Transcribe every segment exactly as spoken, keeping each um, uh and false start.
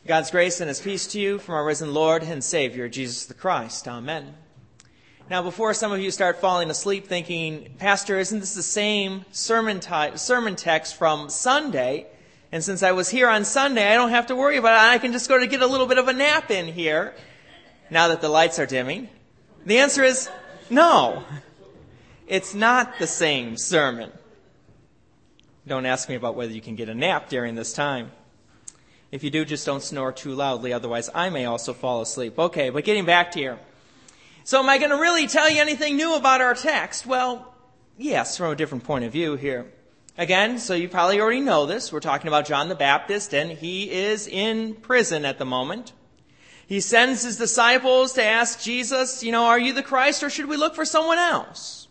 God's grace and His peace to you from our risen Lord and Savior, Jesus the Christ. Amen. Now, before some of you start falling asleep thinking, Pastor, isn't this the same sermon, ty- sermon text from Sunday? And since I was here on Sunday, I don't have to worry about it. I can just go to get a little bit of a nap in here, now that the lights are dimming. The answer is no. It's not the same sermon. Don't ask me about whether you can get a nap during this time. If you do, just don't snore too loudly, otherwise I may also fall asleep. Okay, but getting back to here. So am I going to really tell you anything new about our text? Well, yes, from a different point of view here. Again, so you probably already know this. We're talking about John the Baptist, and he is in prison at the moment. He sends his disciples to ask Jesus, you know, are you the Christ or should we look for someone else?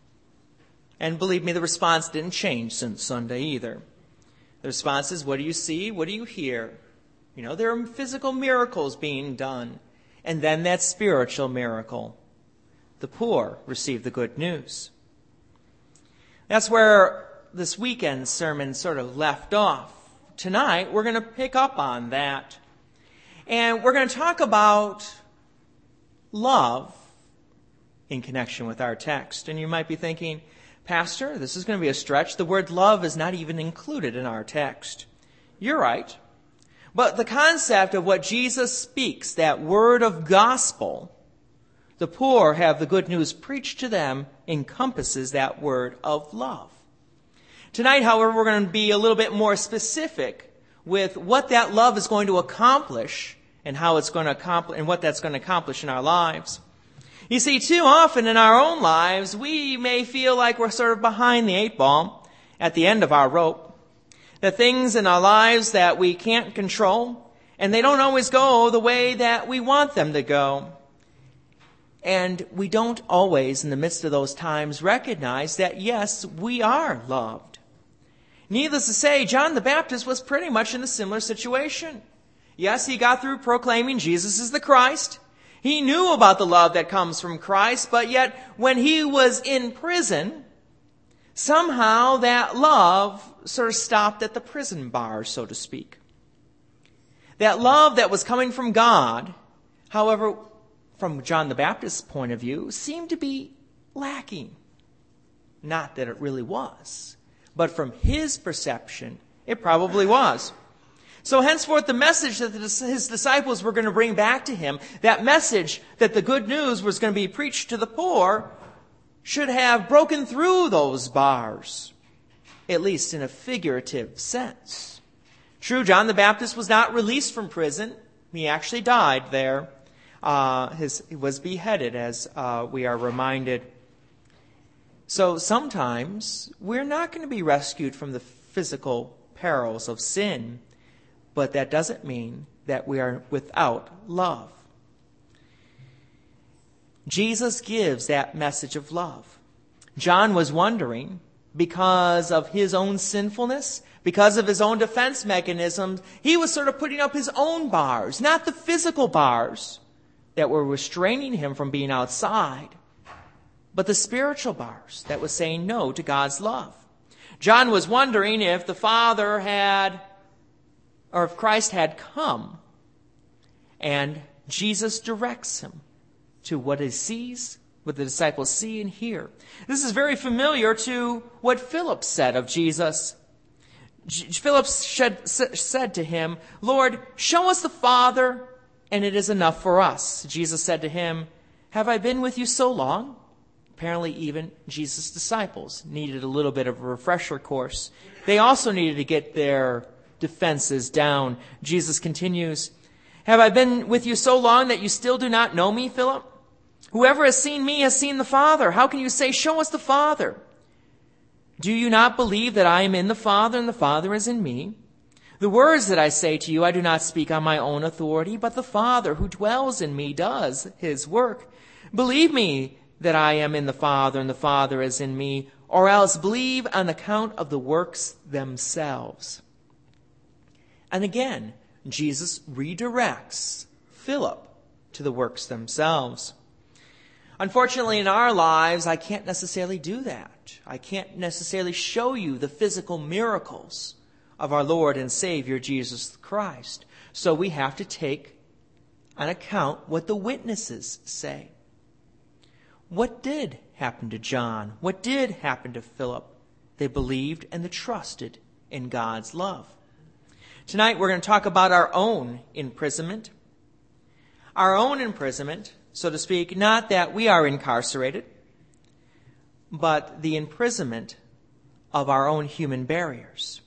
And believe me, the response didn't change since Sunday either. The response is, what do you see? What do you hear? You know, there are physical miracles being done. And then that spiritual miracle. The poor receive the good news. That's where this weekend's sermon sort of left off. Tonight, we're going to pick up on that. And we're going to talk about love in connection with our text. And you might be thinking, Pastor, this is going to be a stretch. The word love is not even included in our text. You're right. But the concept of what Jesus speaks, that word of gospel, the poor have the good news preached to them, encompasses that word of love. Tonight, however, we're going to be a little bit more specific with what that love is going to accomplish and how it's going to accomplish and what that's going to accomplish in our lives. You see, too often in our own lives, we may feel like we're sort of behind the eight ball, at the end of our rope. The things in our lives that we can't control, and they don't always go the way that we want them to go. And we don't always, in the midst of those times, recognize that, yes, we are loved. Needless to say, John the Baptist was pretty much in a similar situation. Yes, he got through proclaiming Jesus is the Christ. He knew about the love that comes from Christ, but yet when he was in prison, somehow that love sort of stopped at the prison bars, so to speak. That love that was coming from God, however, from John the Baptist's point of view, seemed to be lacking. Not that it really was, but from his perception, it probably was. So henceforth, the message that his disciples were going to bring back to him, that message that the good news was going to be preached to the poor, should have broken through those bars, at least in a figurative sense. True, John the Baptist was not released from prison. He actually died there. Uh, his, he was beheaded, as uh, we are reminded. So sometimes we're not going to be rescued from the physical perils of sin, but that doesn't mean that we are without love. Jesus gives that message of love. John was wondering, because of his own sinfulness, because of his own defense mechanisms, he was sort of putting up his own bars, not the physical bars that were restraining him from being outside, but the spiritual bars that was saying no to God's love. John was wondering if the Father had, or if Christ had come, and Jesus directs him to what he sees, what the disciples see and hear. This is very familiar to what Philip said of Jesus. Philip said to him, Lord, show us the Father, and it is enough for us. Jesus said to him, have I been with you so long? Apparently even Jesus' disciples needed a little bit of a refresher course. They also needed to get their defenses down. Jesus continues, have I been with you so long that you still do not know me, Philip? Whoever has seen me has seen the Father. How can you say, show us the Father? Do you not believe that I am in the Father and the Father is in me? The words that I say to you, I do not speak on my own authority, but the Father who dwells in me does his work. Believe me that I am in the Father and the Father is in me, or else believe on account of the works themselves. And again, Jesus redirects Philip to the works themselves. Unfortunately, in our lives, I can't necessarily do that. I can't necessarily show you the physical miracles of our Lord and Savior, Jesus Christ. So we have to take on account what the witnesses say. What did happen to John? What did happen to Philip? They believed and they trusted in God's love. Tonight we're going to talk about our own imprisonment. Our own imprisonment, so to speak, not that we are incarcerated, but the imprisonment of our own human barriers.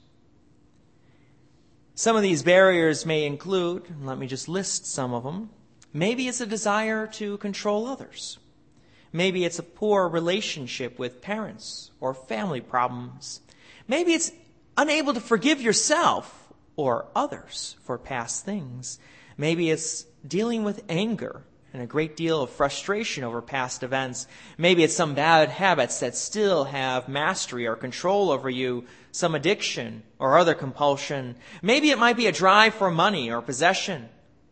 Some of these barriers may include, let me just list some of them. Maybe it's a desire to control others. Maybe it's a poor relationship with parents or family problems. Maybe it's unable to forgive yourself or others for past things. Maybe it's dealing with anger and a great deal of frustration over past events. Maybe it's some bad habits that still have mastery or control over you, some addiction or other compulsion. Maybe it might be a drive for money or possession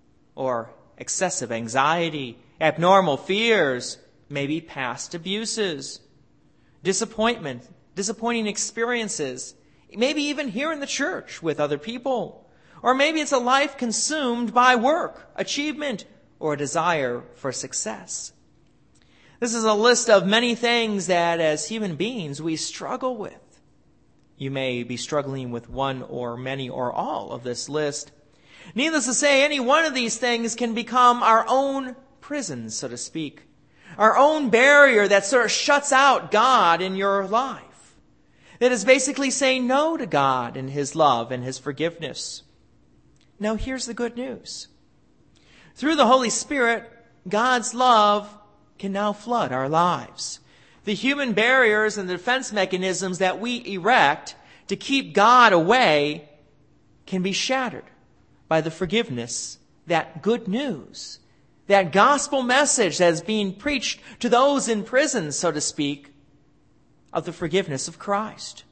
or excessive anxiety, abnormal fears, maybe past abuses, disappointment, disappointing experiences, maybe even here in the church with other people. Or maybe it's a life consumed by work, achievement, or a desire for success. This is a list of many things that as human beings we struggle with. You may be struggling with one or many or all of this list. Needless to say, any one of these things can become our own prison, so to speak. Our own barrier that sort of shuts out God in your life. That is basically saying no to God and His love and His forgiveness. Now here's the good news. Through the Holy Spirit, God's love can now flood our lives. The human barriers and the defense mechanisms that we erect to keep God away can be shattered by the forgiveness, that good news, that gospel message that is being preached to those in prison, so to speak, of the forgiveness of Christ.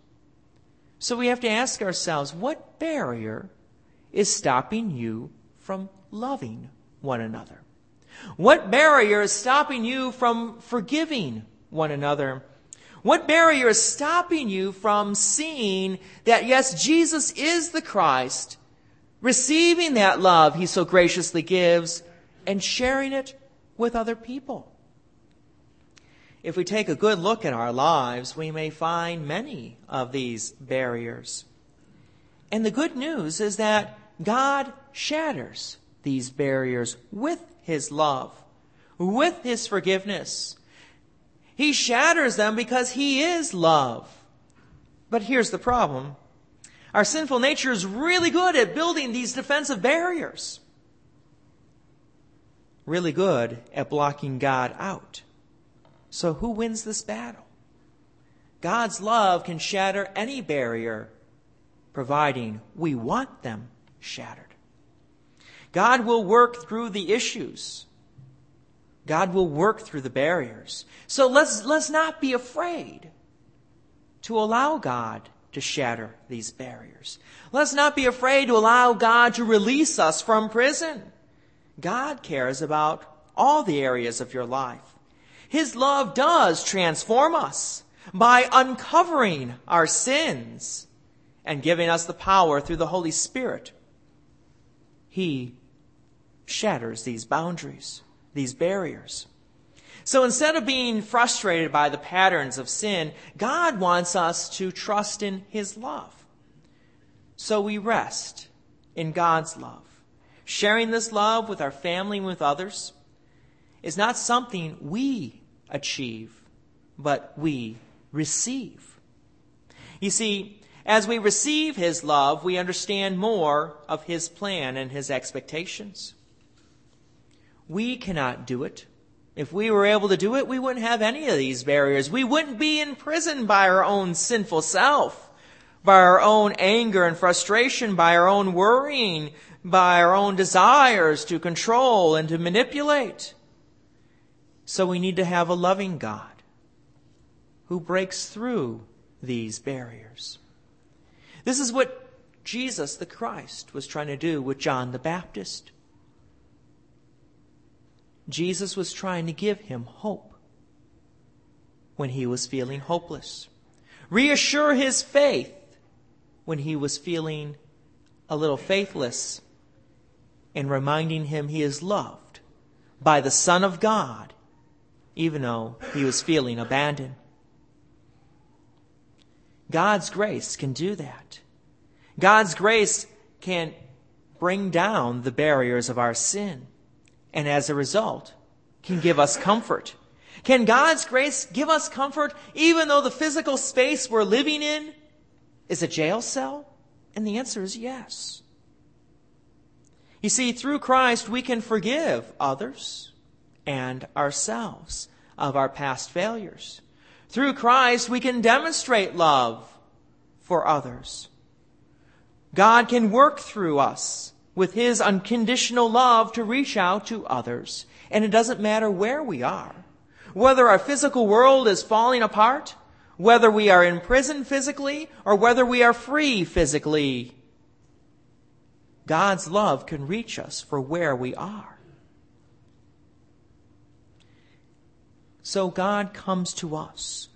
So we have to ask ourselves, what barrier is stopping you from loving one another? What barrier is stopping you from forgiving one another? What barrier is stopping you from seeing that, yes, Jesus is the Christ, receiving that love He so graciously gives, and sharing it with other people? If we take a good look at our lives, we may find many of these barriers. And the good news is that God shatters these barriers with His love, with His forgiveness. He shatters them because He is love. But here's the problem. Our sinful nature is really good at building these defensive barriers. Really good at blocking God out. So who wins this battle? God's love can shatter any barrier, providing we want them shattered. God will work through the issues. God will work through the barriers. So let's, let's not be afraid to allow God to shatter these barriers. Let's not be afraid to allow God to release us from prison. God cares about all the areas of your life. His love does transform us by uncovering our sins and giving us the power through the Holy Spirit. He shatters these boundaries, these barriers. So instead of being frustrated by the patterns of sin, God wants us to trust in His love. So we rest in God's love. Sharing this love with our family and with others is not something we achieve, but we receive. You see, as we receive His love, we understand more of His plan and His expectations. We cannot do it. If we were able to do it, we wouldn't have any of these barriers. We wouldn't be imprisoned by our own sinful self, by our own anger and frustration, by our own worrying, by our own desires to control and to manipulate. So we need to have a loving God who breaks through these barriers. This is what Jesus the Christ was trying to do with John the Baptist. Jesus was trying to give him hope when he was feeling hopeless. Reassure his faith when he was feeling a little faithless. and reminding him he is loved by the Son of God, even though he was feeling abandoned. God's grace can do that. God's grace can bring down the barriers of our sin, and as a result, can give us comfort. Can God's grace give us comfort even though the physical space we're living in is a jail cell? And the answer is yes. You see, through Christ, we can forgive others and ourselves of our past failures. Through Christ, we can demonstrate love for others. God can work through us with his unconditional love to reach out to others. And it doesn't matter where we are. Whether our physical world is falling apart, whether we are in prison physically, or whether we are free physically, God's love can reach us for where we are. So God comes to us.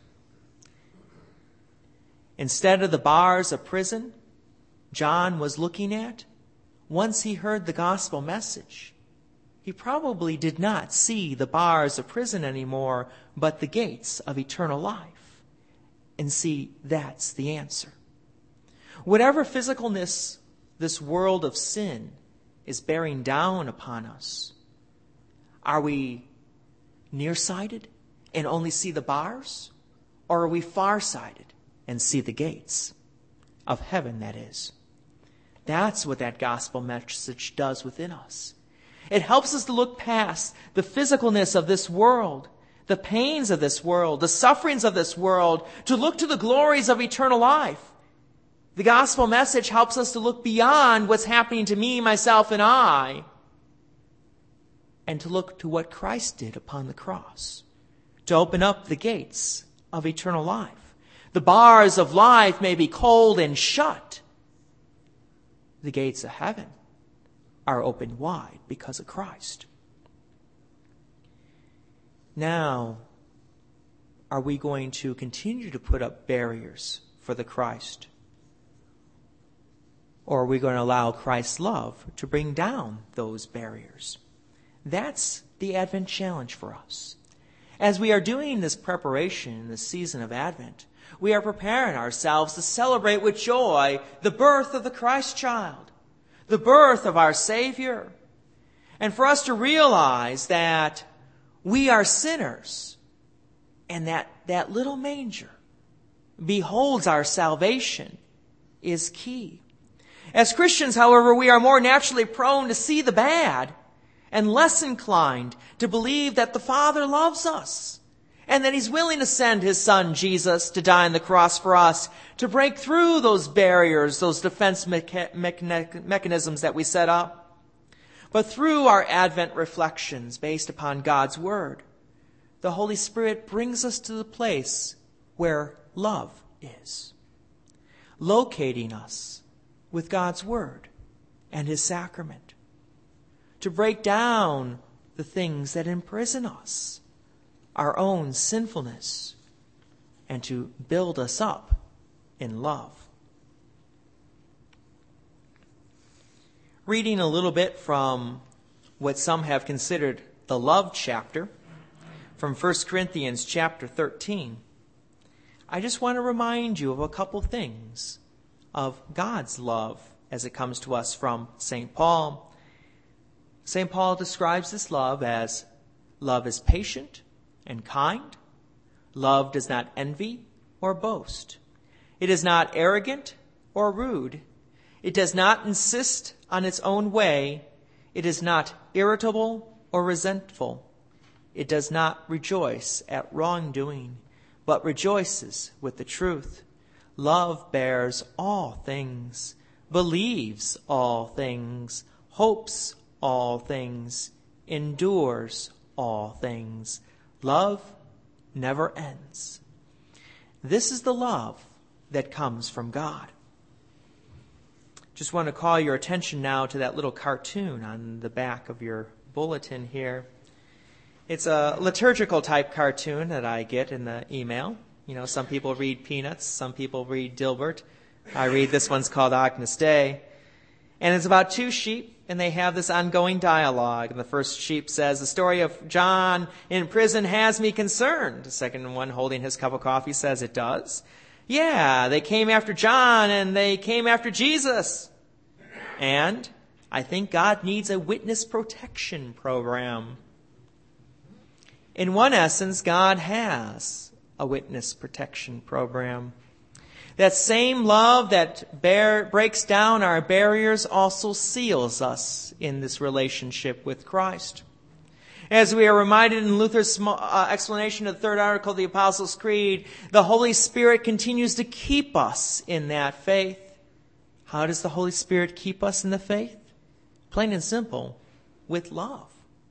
Instead of the bars of prison John was looking at, once he heard the gospel message, he probably did not see the bars of prison anymore, but the gates of eternal life. And see, that's the answer. Whatever physicalness this world of sin is bearing down upon us, are we nearsighted and only see the bars? Or are we farsighted and see the gates of heaven, that is? That's what that gospel message does within us. It helps us to look past the physicalness of this world, the pains of this world, the sufferings of this world, to look to the glories of eternal life. The gospel message helps us to look beyond what's happening to me, myself, and I, and to look to what Christ did upon the cross, to open up the gates of eternal life. The bars of life may be cold and shut. The gates of heaven are opened wide because of Christ. Now, are we going to continue to put up barriers for the Christ? Or are we going to allow Christ's love to bring down those barriers? That's the Advent challenge for us. As we are doing this preparation in the season of Advent, we are preparing ourselves to celebrate with joy the birth of the Christ child, the birth of our Savior, and for us to realize that we are sinners and that that little manger beholds our salvation is key. As Christians, however, we are more naturally prone to see the bad and less inclined to believe that the Father loves us and that he's willing to send his Son, Jesus, to die on the cross for us, to break through those barriers, those defense mecha- mecha- mechanisms that we set up. But through our Advent reflections based upon God's Word, the Holy Spirit brings us to the place where love is, locating us with God's Word and his sacrament, to break down the things that imprison us, our own sinfulness, and to build us up in love. Reading a little bit from what some have considered the love chapter from First Corinthians chapter thirteen, I just want to remind you of a couple things of God's love as it comes to us from Saint Paul. Saint Paul describes this love as love is patient and kind. Love does not envy or boast. It is not arrogant or rude. It does not insist on its own way. It is not irritable or resentful. It does not rejoice at wrongdoing, but rejoices with the truth. Love bears all things, believes all things, hopes all things, endures all things. Love never ends. This is the love that comes from God. Just want to call your attention now to that little cartoon on the back of your bulletin here. It's a liturgical type cartoon that I get in the email. You know, some people read Peanuts, some people read Dilbert. I read this one's called Agnus Dei. And it's about two sheep and they have this ongoing dialogue. And the first sheep says, the story of John in prison has me concerned. The second one, holding his cup of coffee, says it does. Yeah, they came after John and they came after Jesus. And I think God needs a witness protection program. In one essence, God has a witness protection program. That same love that bear, breaks down our barriers also seals us in this relationship with Christ. As we are reminded in Luther's uh, explanation of the third article of the Apostles' Creed, the Holy Spirit continues to keep us in that faith. How does the Holy Spirit keep us in the faith? Plain and simple, with love.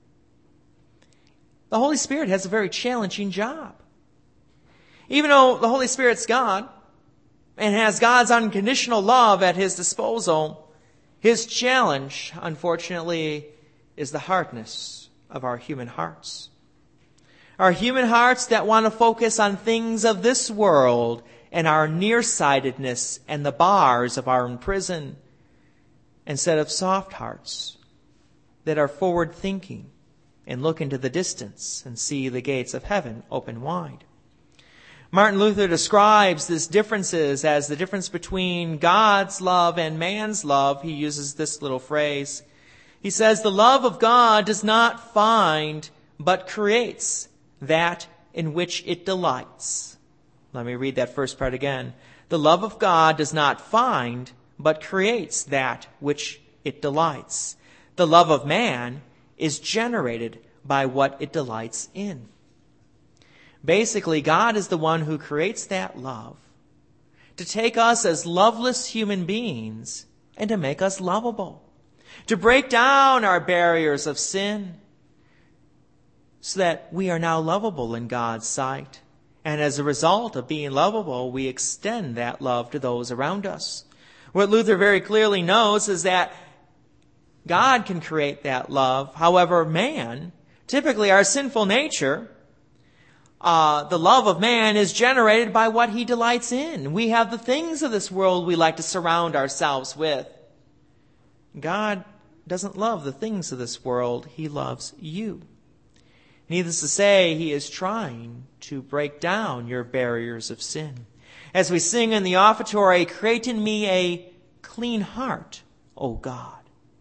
The Holy Spirit has a very challenging job. Even though the Holy Spirit's God and has God's unconditional love at his disposal, his challenge, unfortunately, is the hardness of our human hearts. Our human hearts that want to focus on things of this world and our nearsightedness and the bars of our prison, instead of soft hearts that are forward-thinking and look into the distance and see the gates of heaven open wide. Martin Luther describes these differences as the difference between God's love and man's love. He uses this little phrase. He says, the love of God does not find, but creates that in which it delights. Let me read that first part again. The love of God does not find, but creates that which it delights. The love of man is generated by what it delights in. Basically, God is the one who creates that love to take us as loveless human beings and to make us lovable, to break down our barriers of sin so that we are now lovable in God's sight. And as a result of being lovable, we extend that love to those around us. What Luther very clearly knows is that God can create that love. However, man, typically our sinful nature, uh, the love of man is generated by what he delights in. We have the things of this world we like to surround ourselves with. God doesn't love the things of this world. He loves you. Needless to say, he is trying to break down your barriers of sin. As we sing in the offertory, create in me a clean heart, O God,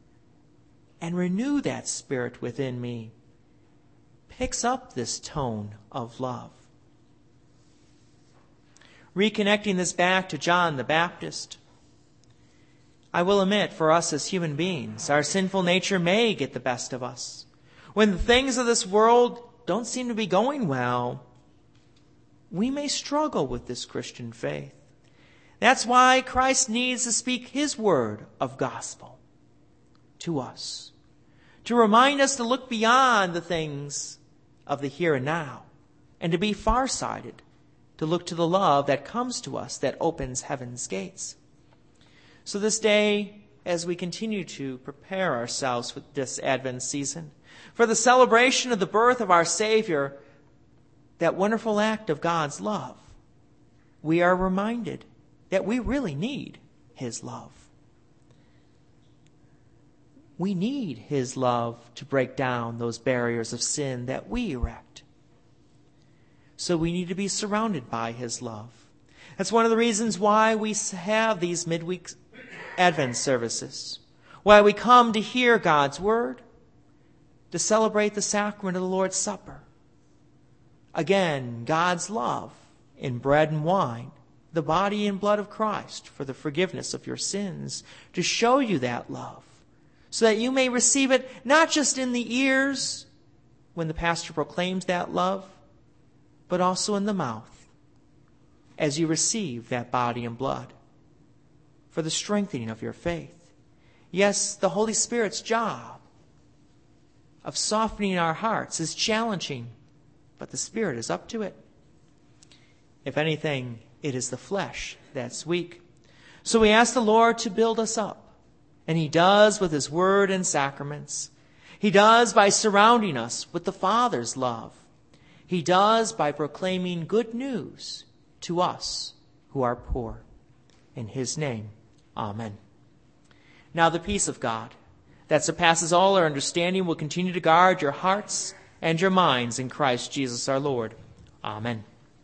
and renew that spirit within me, picks up this tone of love. Reconnecting this back to John the Baptist, I will admit, for us as human beings, our sinful nature may get the best of us. When the things of this world don't seem to be going well, we may struggle with this Christian faith. That's why Christ needs to speak his word of gospel to us, to remind us to look beyond the things of the here and now, and to be farsighted, to look to the love that comes to us that opens heaven's gates. So this day, as we continue to prepare ourselves for this Advent season, for the celebration of the birth of our Savior, that wonderful act of God's love, we are reminded that we really need his love. We need his love to break down those barriers of sin that we erect. So we need to be surrounded by his love. That's one of the reasons why we have these midweek Advent services, why we come to hear God's word, to celebrate the sacrament of the Lord's Supper. Again, God's love in bread and wine, the body and blood of Christ for the forgiveness of your sins, to show you that love, so that you may receive it not just in the ears when the pastor proclaims that love, but also in the mouth as you receive that body and blood for the strengthening of your faith. Yes, the Holy Spirit's job of softening our hearts is challenging, but the Spirit is up to it. If anything, it is the flesh that's weak. So we ask the Lord to build us up, and he does with his word and sacraments. He does by surrounding us with the Father's love. He does by proclaiming good news to us who are poor. In his name, amen. Now the peace of God, that surpasses all our understanding will continue to guard your hearts and your minds in Christ Jesus our Lord. Amen.